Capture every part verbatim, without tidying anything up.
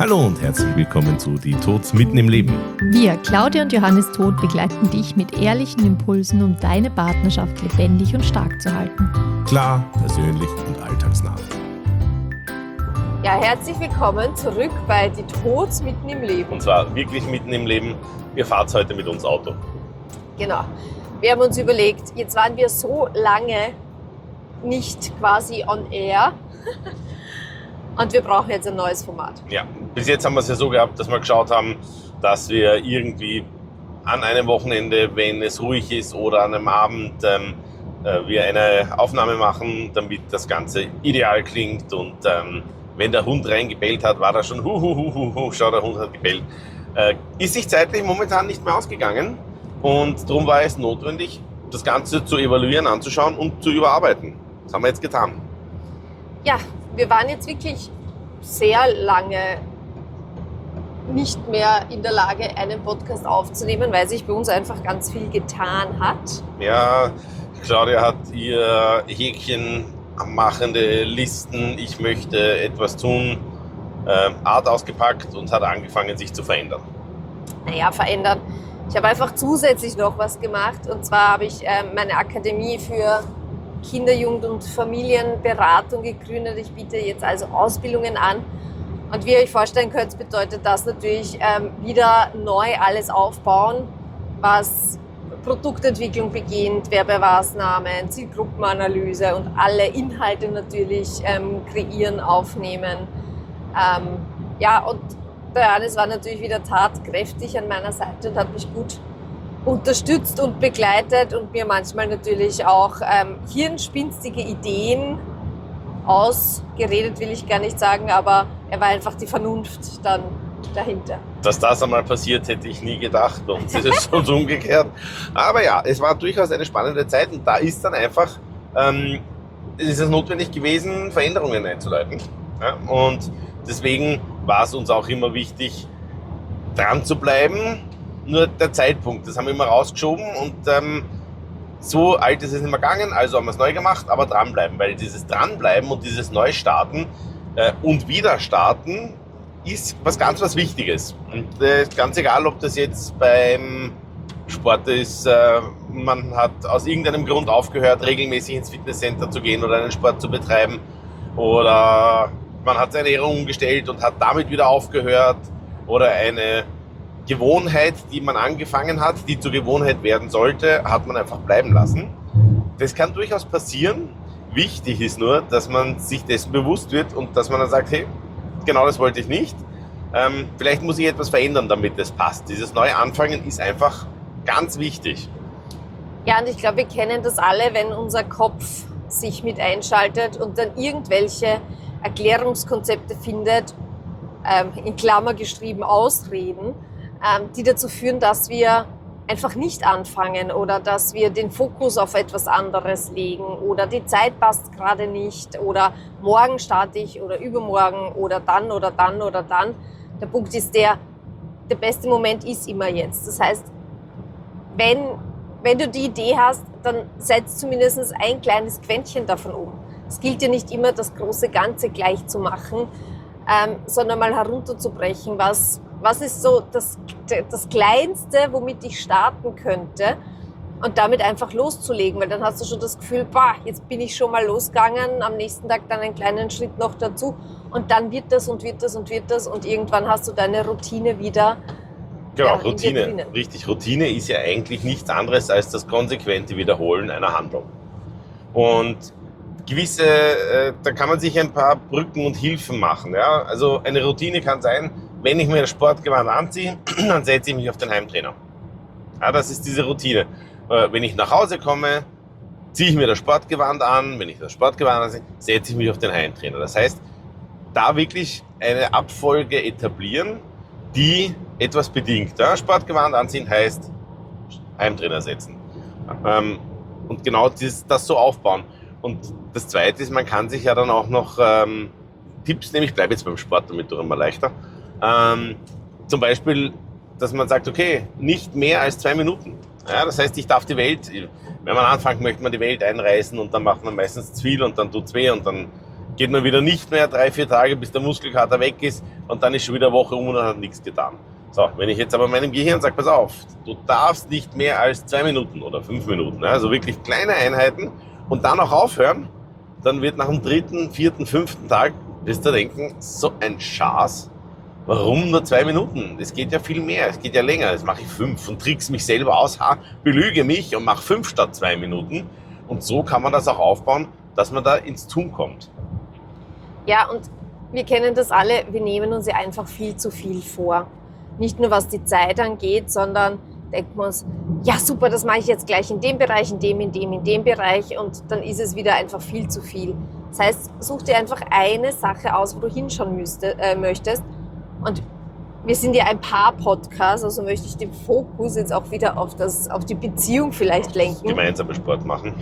Hallo und herzlich willkommen zu Die Tods mitten im Leben. Wir, Claudia und Johannes Tod, begleiten dich mit ehrlichen Impulsen, um deine Partnerschaft lebendig und stark zu halten. Klar, persönlich und alltagsnah. Ja, herzlich willkommen zurück bei Die Tods mitten im Leben. Und zwar wirklich mitten im Leben. Ihr fahrt heute mit uns Auto. Genau. Wir haben uns überlegt, jetzt waren wir so lange nicht quasi on air und wir brauchen jetzt ein neues Format. Ja, bis jetzt haben wir es ja so gehabt, dass wir geschaut haben, dass wir irgendwie an einem Wochenende, wenn es ruhig ist oder an einem Abend, ähm, äh, wir eine Aufnahme machen, damit das Ganze ideal klingt. Und ähm, wenn der Hund reingebellt hat, war da schon hu, hu, hu, hu, hu, schau, der Hund hat gebellt. Äh, ist sich zeitlich momentan nicht mehr ausgegangen und darum war es notwendig, das Ganze zu evaluieren, anzuschauen und zu überarbeiten. Das haben wir jetzt getan. Ja, wir waren jetzt wirklich sehr lange nicht mehr in der Lage, einen Podcast aufzunehmen, weil sich bei uns einfach ganz viel getan hat. Ja, Claudia hat ihr Häkchen machende Listen, ich möchte etwas tun, äh, Art ausgepackt und hat angefangen, sich zu verändern. Naja, verändern. Ich habe einfach zusätzlich noch was gemacht, und zwar habe ich äh, meine Akademie für Kinder-, Jugend- und Familienberatung gegründet. Ich biete jetzt also Ausbildungen an. Und wie ihr euch vorstellen könnt, bedeutet das natürlich ähm, wieder neu alles aufbauen, was Produktentwicklung beginnt, Werbemaßnahmen, Zielgruppenanalyse und alle Inhalte natürlich ähm, kreieren, aufnehmen. Ähm, ja, und der Johannes war natürlich wieder tatkräftig an meiner Seite und hat mich gut unterstützt und begleitet und mir manchmal natürlich auch ähm, hirnspinstige Ideen ausgeredet, will ich gar nicht sagen, aber er war einfach die Vernunft dann dahinter. Dass das einmal passiert, hätte ich nie gedacht. Bei uns ist es schon so umgekehrt. Aber ja, es war durchaus eine spannende Zeit und da ist dann einfach, ähm, ist es notwendig gewesen, Veränderungen einzuleiten. Ja? Und deswegen war es uns auch immer wichtig, dran zu bleiben. Nur der Zeitpunkt, das haben wir immer rausgeschoben und ähm, so alt ist es nicht mehr gegangen, also haben wir es neu gemacht, aber dranbleiben, weil dieses Dranbleiben und dieses Neustarten äh, und Wiederstarten ist was ganz was Wichtiges. Und äh, ganz egal, ob das jetzt beim Sport ist, äh, man hat aus irgendeinem Grund aufgehört, regelmäßig ins Fitnesscenter zu gehen oder einen Sport zu betreiben, oder man hat seine Ernährung umgestellt und hat damit wieder aufgehört, oder eine Gewohnheit, die man angefangen hat, die zur Gewohnheit werden sollte, hat man einfach bleiben lassen. Das kann durchaus passieren. Wichtig ist nur, dass man sich dessen bewusst wird und dass man dann sagt, hey, genau das wollte ich nicht. Ähm, vielleicht muss ich etwas verändern, damit das passt. Dieses neue Anfangen ist einfach ganz wichtig. Ja, und ich glaube, wir kennen das alle, wenn unser Kopf sich mit einschaltet und dann irgendwelche Erklärungskonzepte findet, ähm, in Klammer geschrieben Ausreden, ähm, die dazu führen, dass wir einfach nicht anfangen oder dass wir den Fokus auf etwas anderes legen oder die Zeit passt gerade nicht oder morgen starte ich oder übermorgen oder dann oder dann oder dann. Der Punkt ist der, der beste Moment ist immer jetzt. Das heißt, wenn, wenn du die Idee hast, dann setz zumindest ein kleines Quäntchen davon um. Es gilt ja nicht immer, das große Ganze gleich zu machen, ähm, sondern mal herunterzubrechen, was Was ist so das, das Kleinste, womit ich starten könnte, und damit einfach loszulegen, weil dann hast du schon das Gefühl, bah, jetzt bin ich schon mal losgegangen, am nächsten Tag dann einen kleinen Schritt noch dazu und dann wird das und wird das und wird das und irgendwann hast du deine Routine wieder. Genau, ja, Routine, richtig. Routine ist ja eigentlich nichts anderes als das konsequente Wiederholen einer Handlung. Und gewisse, äh, da kann man sich ein paar Brücken und Hilfen machen. Ja? Also eine Routine kann sein, wenn ich mir das Sportgewand anziehe, dann setze ich mich auf den Heimtrainer. Ja, das ist diese Routine. Wenn ich nach Hause komme, ziehe ich mir das Sportgewand an. Wenn ich das Sportgewand anziehe, setze ich mich auf den Heimtrainer. Das heißt, da wirklich eine Abfolge etablieren, die etwas bedingt. Ja, Sportgewand anziehen heißt Heimtrainer setzen. Und genau das, das so aufbauen. Und das Zweite ist, man kann sich ja dann auch noch ähm, Tipps nehmen. Ich bleibe jetzt beim Sport, damit doch immer leichter. Ähm, zum Beispiel, dass man sagt, okay, nicht mehr als zwei Minuten. Ja, das heißt, ich darf die Welt, wenn man anfängt, möchte man die Welt einreißen und dann macht man meistens zu viel und dann tut's weh und dann geht man wieder nicht mehr drei, vier Tage, bis der Muskelkater weg ist und dann ist schon wieder eine Woche um und dann hat nichts getan. So, wenn ich jetzt aber meinem Gehirn sage, pass auf, du darfst nicht mehr als zwei Minuten oder fünf Minuten, also wirklich kleine Einheiten und dann auch aufhören, dann wird nach dem dritten, vierten, fünften Tag, wirst du denken, so ein Schatz, warum nur zwei Minuten? Es geht ja viel mehr, es geht ja länger, jetzt mache ich fünf und trickse mich selber aus, ha, belüge mich und mache fünf statt zwei Minuten und so kann man das auch aufbauen, dass man da ins Tun kommt. Ja, und wir kennen das alle, wir nehmen uns ja einfach viel zu viel vor. Nicht nur was die Zeit angeht, sondern denkt man uns, ja super, das mache ich jetzt gleich in dem Bereich, in dem, in dem, in dem Bereich und dann ist es wieder einfach viel zu viel. Das heißt, such dir einfach eine Sache aus, wo du hinschauen müsste, äh, möchtest und wir sind ja ein Paar-Podcast, also möchte ich den Fokus jetzt auch wieder auf, das, auf die Beziehung vielleicht lenken. Gemeinsame Sport machen.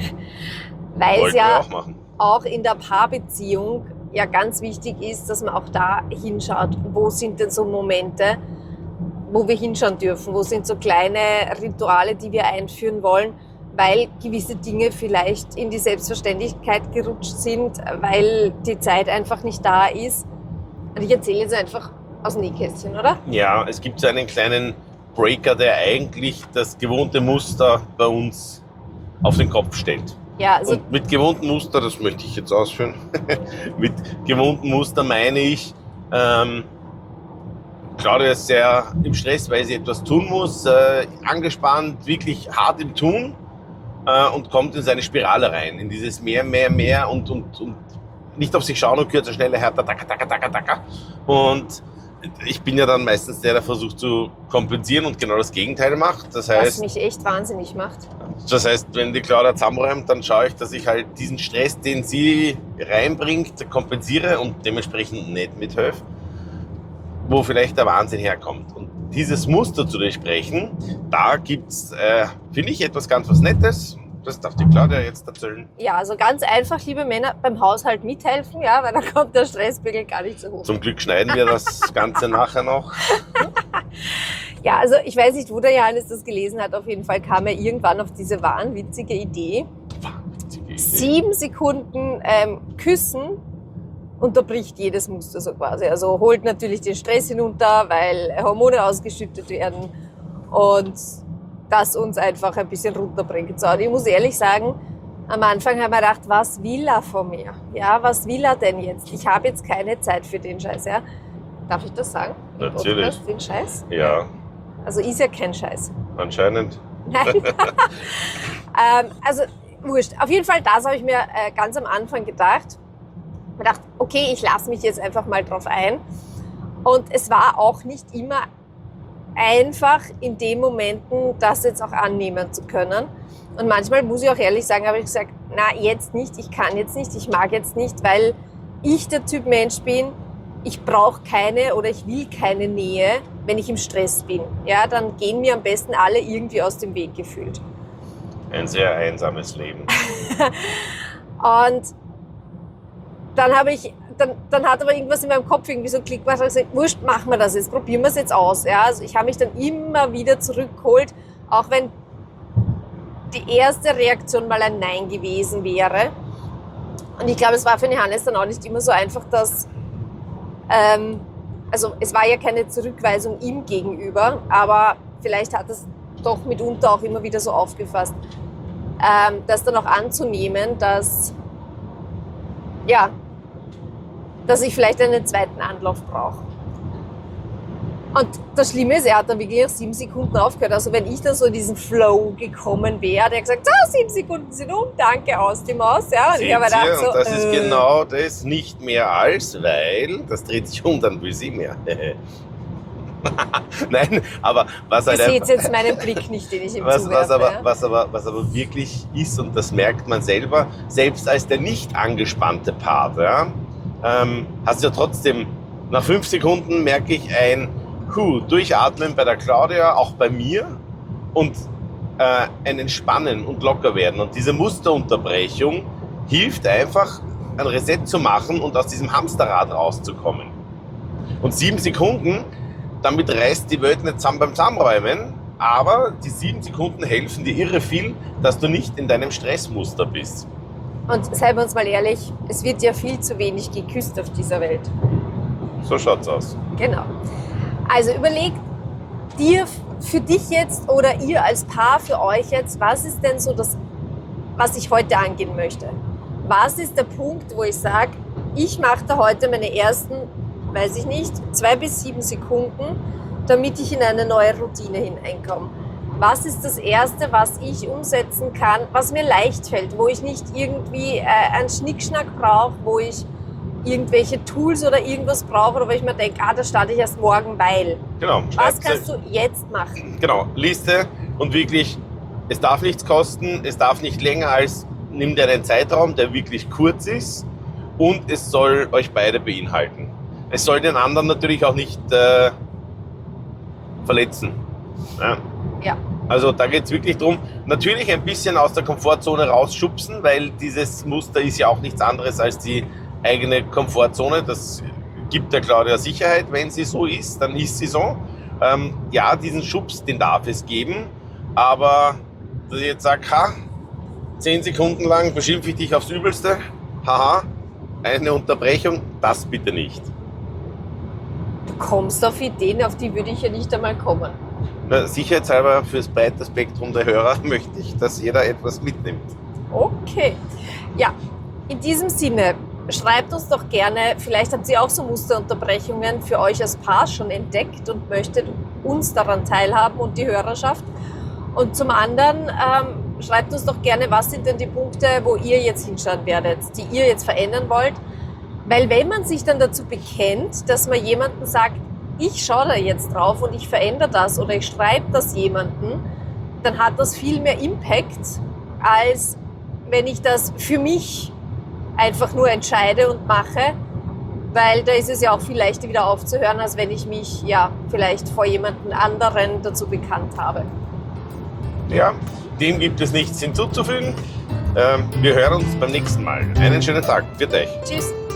Weil es ja auch, machen. auch in der Paarbeziehung ja ganz wichtig ist, dass man auch da hinschaut, wo sind denn so Momente, wo wir hinschauen dürfen, wo sind so kleine Rituale, die wir einführen wollen, weil gewisse Dinge vielleicht in die Selbstverständlichkeit gerutscht sind, weil die Zeit einfach nicht da ist. Und ich erzähle jetzt einfach aus dem Nähkästchen, oder? Ja, es gibt so einen kleinen Breaker, der eigentlich das gewohnte Muster bei uns auf den Kopf stellt. Ja, also und mit gewohnten Muster, das möchte ich jetzt ausführen, mit gewohnten Muster meine ich, ähm, Claudia ist sehr im Stress, weil sie etwas tun muss, äh, angespannt, wirklich hart im Tun äh, und kommt in seine Spirale rein, in dieses mehr, mehr, mehr und, und, und nicht auf sich schauen und kürzer, schneller, härter, taka, taka, taka, taka. Und ich bin ja dann meistens der, der versucht zu kompensieren und genau das Gegenteil macht. Das heißt, was mich echt wahnsinnig macht. Das heißt, wenn die Claudia zusammenräumt, dann schaue ich, dass ich halt diesen Stress, den sie reinbringt, kompensiere und dementsprechend nicht mithelfe, wo vielleicht der Wahnsinn herkommt. Und dieses Muster zu durchbrechen, da gibt's, äh, finde ich, etwas ganz was Nettes. Das darf die Claudia jetzt erzählen. Ja, also ganz einfach, liebe Männer, beim Haushalt mithelfen, ja, weil dann kommt der Stresspegel gar nicht so hoch. Zum Glück schneiden wir das Ganze nachher noch. Ja, also ich weiß nicht, wo der Johannes das gelesen hat. Auf jeden Fall kam er irgendwann auf diese wahnwitzige Idee. Wahnwitzige Idee. Sieben Sekunden ähm, küssen unterbricht jedes Muster so quasi. Also holt natürlich den Stress hinunter, weil Hormone ausgeschüttet werden und das uns einfach ein bisschen runterbringt. So, und ich muss ehrlich sagen, am Anfang haben wir gedacht, was will er von mir? Ja, was will er denn jetzt? Ich habe jetzt keine Zeit für den Scheiß. Ja? Darf ich das sagen? Natürlich. Den Scheiß? Ja. Also ist ja kein Scheiß. Anscheinend. Nein. ähm, also wurscht. Auf jeden Fall, das habe ich mir äh, ganz am Anfang gedacht. Ich habe gedacht, okay, ich lasse mich jetzt einfach mal drauf ein. Und es war auch nicht immer einfach in den Momenten, das jetzt auch annehmen zu können. Und manchmal, muss ich auch ehrlich sagen, habe ich gesagt, na, jetzt nicht, ich kann jetzt nicht, ich mag jetzt nicht, weil ich der Typ Mensch bin, ich brauche keine oder ich will keine Nähe, wenn ich im Stress bin. Ja, dann gehen mir am besten alle irgendwie aus dem Weg gefühlt. Ein sehr einsames Leben. Und dann habe ich, dann, dann hat aber irgendwas in meinem Kopf irgendwie so Klick gemacht und gesagt, wurscht, machen wir das jetzt, probieren wir es jetzt aus. Ja, also ich habe mich dann immer wieder zurückgeholt, auch wenn die erste Reaktion mal ein Nein gewesen wäre. Und ich glaube, es war für den Johannes dann auch nicht immer so einfach, dass, ähm, also es war ja keine Zurückweisung ihm gegenüber, aber vielleicht hat es doch mitunter auch immer wieder so aufgefasst, ähm, das dann auch anzunehmen, dass, ja, dass ich vielleicht einen zweiten Anlauf brauche. Und das Schlimme ist, er hat dann wirklich nach sieben Sekunden aufgehört. Also wenn ich dann so in diesen Flow gekommen wäre, der hat gesagt, so, sieben Sekunden sind um, danke, aus die Maus. Ja, und ich habe gedacht, so, und das äh, ist genau das, nicht mehr als, weil das dreht sich um, dann will sie mehr. Nein, aber was ihr halt seht einfach, jetzt meinen Blick nicht, den ich ihm was, zuwerfe. was, aber, ja. was, aber, was aber wirklich ist, und das merkt man selber, selbst als der nicht angespannte Part, ja, ähm, hast du ja trotzdem, nach fünf Sekunden merke ich ein Huh, Durchatmen bei der Claudia, auch bei mir, und äh, ein Entspannen und locker werden. Und diese Musterunterbrechung hilft einfach, ein Reset zu machen und aus diesem Hamsterrad rauszukommen. Und sieben Sekunden, damit reißt die Welt nicht zusammen beim Zusammenräumen, aber die sieben Sekunden helfen dir irre viel, dass du nicht in deinem Stressmuster bist. Und seien wir uns mal ehrlich, es wird ja viel zu wenig geküsst auf dieser Welt. So schaut's aus. Genau. Also überleg dir für dich jetzt oder ihr als Paar für euch jetzt, was ist denn so das, was ich heute angehen möchte? Was ist der Punkt, wo ich sage, ich mache da heute meine ersten, weiß ich nicht, zwei bis sieben Sekunden, damit ich in eine neue Routine hineinkomme? Was ist das Erste, was ich umsetzen kann, was mir leicht fällt, wo ich nicht irgendwie äh, einen Schnickschnack brauche, wo ich irgendwelche Tools oder irgendwas brauche, oder wo ich mir denke, ah, das starte ich erst morgen, weil. Genau. Was kannst du jetzt machen? Genau, Liste und wirklich, es darf nichts kosten, es darf nicht länger als, nimm dir einen Zeitraum, der wirklich kurz ist und es soll euch beide beinhalten. Es soll den anderen natürlich auch nicht äh, verletzen. Ja. Ja. Also da geht es wirklich darum, natürlich ein bisschen aus der Komfortzone rausschubsen, weil dieses Muster ist ja auch nichts anderes als die eigene Komfortzone. Das gibt der Claudia Sicherheit, wenn sie so ist, dann ist sie so. Ähm, ja, diesen Schubs, den darf es geben, aber dass ich jetzt sage, ha, zehn Sekunden lang beschimpfe ich dich aufs Übelste, haha, eine Unterbrechung, das bitte nicht. Du kommst auf Ideen, auf die würde ich ja nicht einmal kommen. Na, sicherheitshalber fürs breite Spektrum der Hörer möchte ich, dass jeder etwas mitnimmt. Okay. Ja, in diesem Sinne, schreibt uns doch gerne, vielleicht habt ihr auch so Musterunterbrechungen für euch als Paar schon entdeckt und möchtet uns daran teilhaben und die Hörerschaft. Und zum anderen, ähm, schreibt uns doch gerne, was sind denn die Punkte, wo ihr jetzt hinschauen werdet, die ihr jetzt verändern wollt. Weil wenn man sich dann dazu bekennt, dass man jemanden sagt, ich schaue da jetzt drauf und ich verändere das oder ich schreibe das jemanden, dann hat das viel mehr Impact, als wenn ich das für mich einfach nur entscheide und mache, weil da ist es ja auch viel leichter wieder aufzuhören, als wenn ich mich ja vielleicht vor jemandem anderen dazu bekannt habe. Ja, dem gibt es nichts hinzuzufügen. Ähm, wir hören uns beim nächsten Mal. Einen schönen Tag. Für euch. Tschüss.